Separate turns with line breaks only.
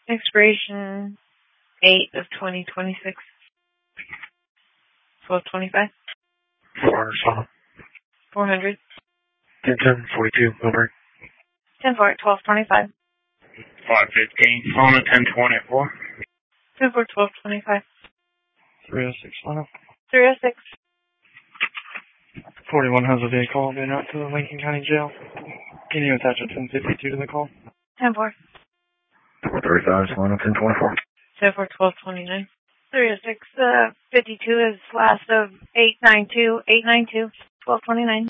Expiration 8 of 2026. 1225. 400.
10-10-42, Milbury.
10-4 at 1225.
515, Fauna 1024.
10-4, 1225.
306, Fauna.
306.
41 has a vehicle being out to the Lincoln County Jail. Can you attach a 1052 to the call?
10-4.
435, Fauna 1024.
10-4, 1229. 306, 52 is last of 892, 892, 1229.